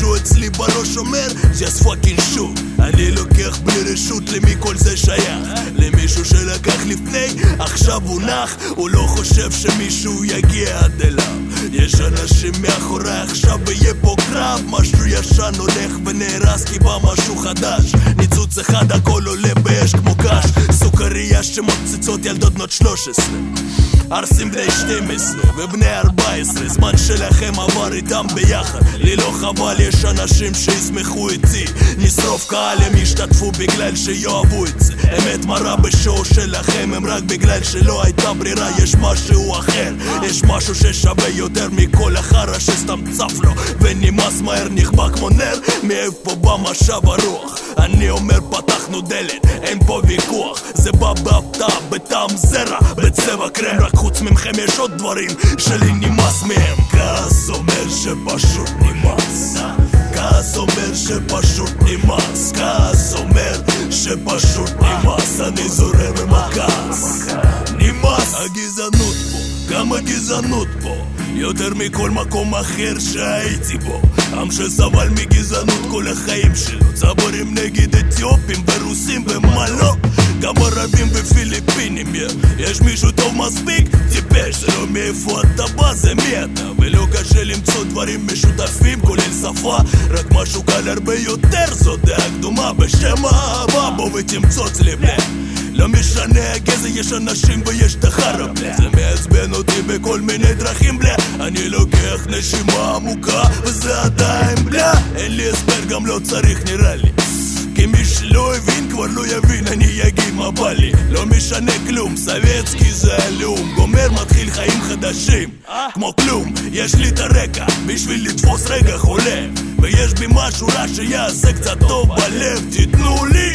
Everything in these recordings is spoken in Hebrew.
מישהו אצלי בראש אומר just fucking shoot. אני לוקח בלי רשות, למי כל זה שייך? למישהו שלקח לפני, עכשיו הוא נח. הוא לא חושב שמישהו יגיע עד אליו. יש אנשים מאחורי, עכשיו יהיה פה קרב. משהו ישן הולך ונהרס כי בא משהו חדש. ניצוץ אחד הכל עולה באש כמו קש. סוכריה שמוצצות ילדות בנות 13, ארסים בני 12 ובני 14. זמן שלכם עבר איתם ביחד, לי לא חבל, יש אנשים שישמחו איתי. נשרוף קהל, הם ישתתפו בגלל שיאהבו את זה. אמת מרה בשואו שלכם הם רק בגלל שלא הייתה ברירה. יש משהו אחר, יש משהו ששווה יותר מכל החרא שסתם צף לו ונמאס מהר, נכבה כמו נר. מאיפה בא משב הרוח? אני אומר פתחנו דלת, אין פה ויכוח. זה בא בהפתעה, בטעם זרע, בצבע קרם. רק חוץ ממכם יש עוד דברים שלי נמאס מהם. כעס אומר שפשוט נמאס. כעס אומר שפשוט נמאס. כעס אומר שפשוט נמאס. אני זורם עם הכעס. נמאס. הגזענות פה, כמה גזענות פה, יותר מכל מקום אחר שהייתי בו. עם שסבל מגזענות כל החיים שלו. צבורים נגד אתיופים ורוסים ומה לא, גם ערבים ופיליפינים. יש מישהו טוב מספיק? טיפש. זה לא מאיפה אתה בא, זה מי אתה. ולא קשה למצוא דברים משותפים כולל שפה, רק משהו קל הרבה יותר. זו דעה קדומה בשם האהבה, בוא ותמצוץ לי בלי. לא משנה הגזע, יש אנשים ויש את החרא בלי. זה מעצבן אותי בכל מיני דרכים בלי. אני לוקח נשימה עמוקה וזה עדיין בלי. אין לי הסבר, גם לא צריך נראה לי, כי מי שלא הבין כבר לא יבין. אני אגיד מה בא לי, לא משנה כלום. סובייטסקי זה הלאום, גומר מתחיל חיים חדשים כמו כלום. יש לי את הרקע בשביל לתפוס רגע חולה, ויש בי משהו רע שיעשה קצת טוב בלב. תיתנו לי,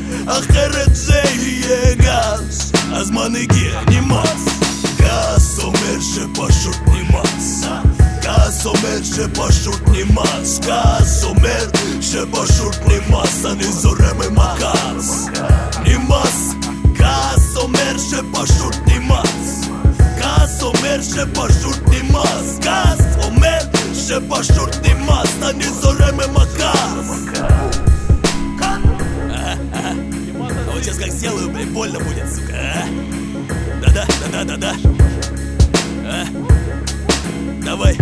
אחרת זה יהיה גס. הזמן הגיע, נמאס. כעס אומר שפשוט נמאס. כעס אומר שפשוט נמאס. כעס אומר שפשוט נמאס. אני זורם עם הכעס. נמאס. כעס אומר שפשוט נמאס. כעס אומר שפשוט נמאס. כעס אומר שפשוט נמאס. אני זורם עם הכעס. Вот сейчас как сделаю, блин, больно будет, сука, а? Да-да. Давай.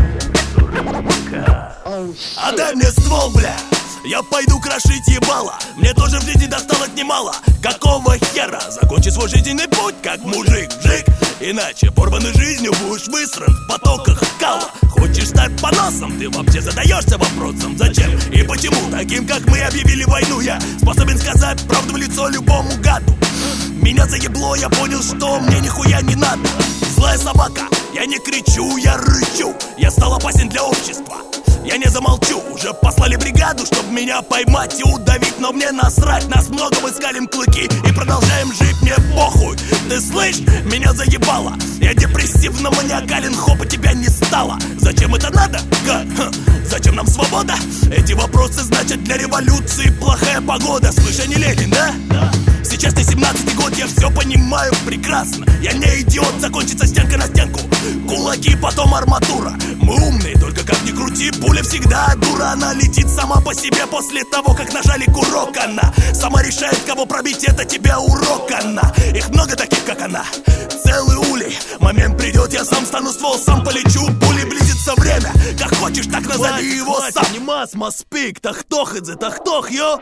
Отдай мне ствол, бля. Я пойду крошить ебало. Мне тоже в жизни досталось немало. Какого хера? Закончи свой жизненный путь как мужик, жик. Иначе порванной жизнью будешь высран в потоках кала. Хочешь стать поносом? Ты вообще задаешься вопросом, зачем и почему таким, как мы, объявили войну? Я способен сказать правду в лицо любому гаду. Меня заебло, я понял, что мне нихуя не надо. Злая собака, я не кричу, я рычу. Я стал опасен для общества, я не замолчу. Уже послали бригаду, чтобы меня поймать и удавить, но мне насрать. Нас много, мы скалим клыки и продолжаем жить, мне похуй. Ты слышь, меня заебало. Я депрессивно маниакален, хоп, и тебя не стало. Зачем это надо? Зачем нам свобода? Эти вопросы значат для революции плохая погода. Слышь, я не Ленин, да? Сейчас не 17-й год, я все понимаю прекрасно. Я не идиот, закончится стенка на стенку. Кулаки, потом арматура. Мы умные, только как ни крути, пуля всегда дура. Она летит сама по себе после того, как нажали курок. Она сама решает, кого пробить, это тебе урок. Она, их много таких, как она, целый улей. Момент придет, я сам стану ствол, сам полечу. Пули близится время, как хочешь, так назови его сам. Німас, маспик, тахтох это, тахтох, йо.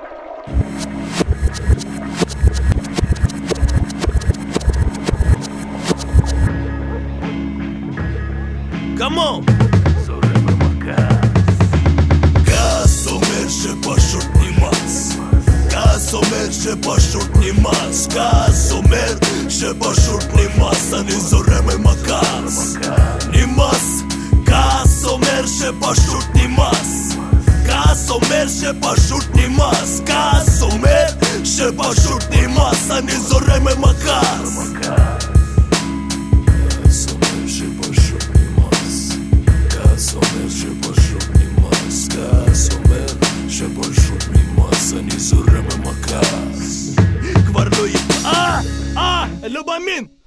Come on! כעס אומר שפשוט נמאס. כעס אומר שפשוט נמאס. כעס אומר שפשוט נמאס. אני זורם עם הכעס. נמאס. כעס אומר שפשוט נמאס. כעס אומר שפשוט נמאס. כעס אומר שפשוט נמאס. אני זורם עם הכעס. אני זורם עם הכעס. כבר לא יהיה. Любомин!